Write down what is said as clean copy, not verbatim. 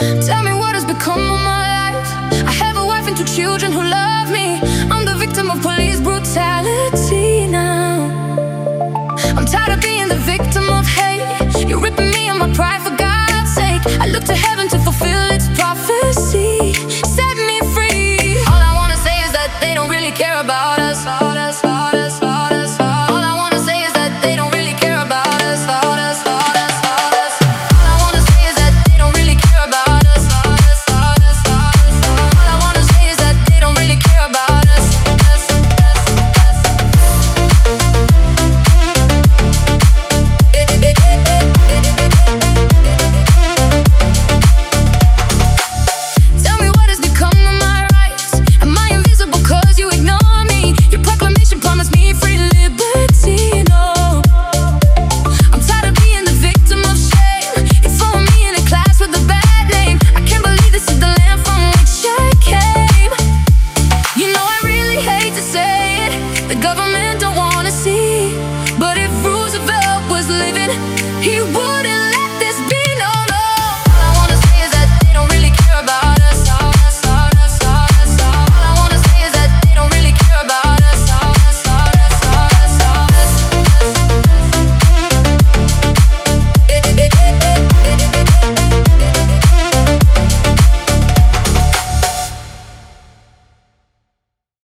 Tell me what has become of my life. I have a wife and 2 children who love me. I'm the victim of police brutality now. I'm tired of being the victim of hate. You're ripping me of my pride, for God's sake. I look to heaven to